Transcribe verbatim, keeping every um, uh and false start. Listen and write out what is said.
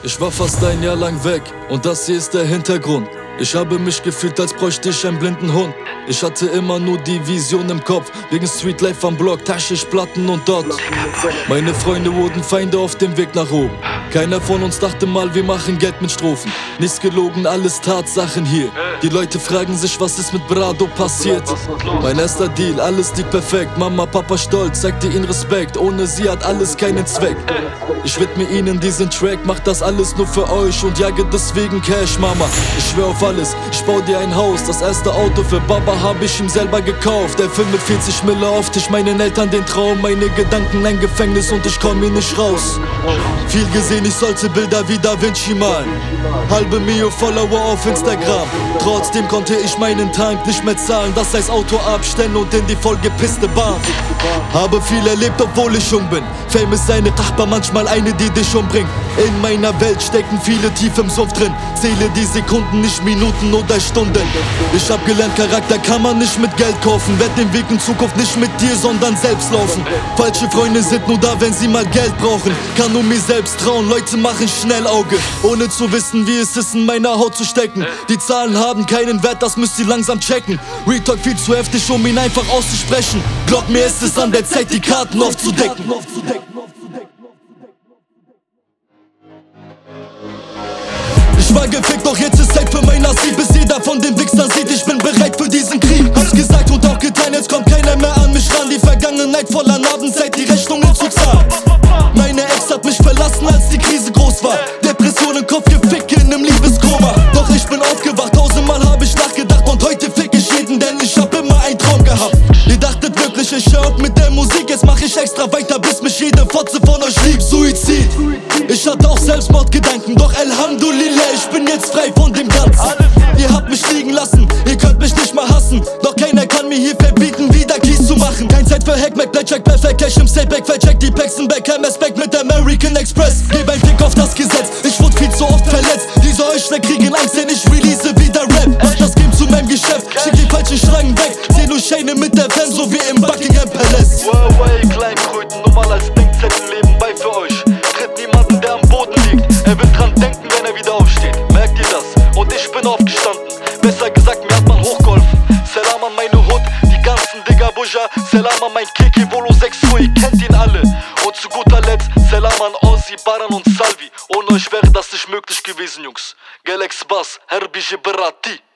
Ich war fast ein Jahr lang weg und das hier ist der Hintergrund. Ich habe mich gefühlt, als bräuchte ich einen blinden Hund. Ich hatte immer nur die Vision im Kopf, wegen Streetlife am Block, Taschischplatten und dort. Meine Freunde wurden Feinde auf dem Weg nach oben. Keiner von uns dachte mal, wir machen Geld mit Strophen. Nichts gelogen, alles Tatsachen hier. Die Leute fragen sich, was ist mit Brado passiert. Mein erster Deal, alles liegt perfekt. Mama, Papa stolz, zeigte ihnen Respekt. Ohne sie hat alles keinen Zweck. Ich widme ihnen diesen Track, mach das alles nur für euch und jage deswegen Cash, Mama. Ich schwör auf alles, ich bau dir ein Haus. Das erste Auto für Baba hab ich ihm selber gekauft. Der Film mit vierzig Mille auf Tisch, meinen Eltern den Traum. Meine Gedanken ein Gefängnis und ich komm hier nicht raus. Viel gesehen, ich sollte Bilder wie Da Vinci malen. Halbe Mio Follower auf Instagram. Trotzdem konnte ich meinen Tank nicht mehr zahlen. Das heißt Auto abstellen und in die vollgepisste Bahn. Habe viel erlebt, obwohl ich jung bin. Fame ist eine Kachba, manchmal eine, die dich umbringt. In meiner Welt stecken viele tief im Sumpf drin. Zähle die Sekunden, nicht Minuten oder Stunden. Ich hab gelernt, Charakter kann man nicht mit Geld kaufen. Werd den Weg in Zukunft nicht mit dir, sondern selbst laufen. Falsche Freunde sind nur da, wenn sie mal Geld brauchen. Kann nur mir selbst trauen, Leute machen schnell Auge. Ohne zu wissen, wie es ist, in meiner Haut zu stecken. Die Zahlen haben keinen Wert, das müsst ihr langsam checken. Retalk viel zu heftig, um ihn einfach auszusprechen. Glaub mir, es ist an der Zeit, die Karten aufzudecken. Ich war gefickt, doch jetzt ist Zeit für mein Assi. Bis jeder von den Wichsern sieht, ich bin bereit für diesen Krieg. Hab's gesagt und auch getan, jetzt kommt keiner mehr an mich ran. Die Vergangenheit voller Narben, Zeit die Rechnungen zu zahlen. Meine Ex hat mich verlassen, als die Krise groß war. Depressionen, Kopfgeficke in nem Liebeskoma. Doch ich bin aufgewacht, tausendmal hab ich nachgedacht. Und heute fick ich jeden, denn ich hab immer einen Traum gehabt. Ihr dachtet wirklich, ich hör auf mit der Musik. Jetzt mach ich extra weiter, bis mich jede Fotze von euch liebt. Suizid. Ich hatte auch Selbstmordgedanken, doch Alhamdulillah, ich bin jetzt frei von dem Ganzen. Ihr habt mich liegen lassen, ihr könnt mich nicht mal hassen. Doch keiner kann mir hier verbieten, wieder Kies zu machen. Kein Zeit für Hack, Mac, Blackjack, perfekt, Cash im Sailback, vercheck die Packs im Back, M S Back mit American Express. Geb ein Fick auf das Gesetz, ich wurde viel zu oft verletzt. Diese Heuchler kriegen Angst, denn ich release wieder Rap. Mach das Game zu meinem Geschäft, schick die falschen Schlangen weg. Seh nur Scheine mit der Fan, so wie im Buckingham Palace. Wow, wow, ihr Kleinkröten, normal als Denkzettel nebenbei für euch. Tritt niemanden, der am Boden liegt. Er wird dran denken, wenn er wieder aufsteht. Merkt ihr das? Und ich bin aufgestanden. Besser gesagt, mir hat man hochgeholfen. Salam an meine Hut, die ganzen Digga Buja. Salam an mein Kiki, Volo sechs Uhr, ihr kennt ihn alle. Und zu guter Letzt, Salam an Ozzy, Baran und Salvi. Ohne euch wäre das nicht möglich gewesen, Jungs. Galax Bass, Herbi Giberati.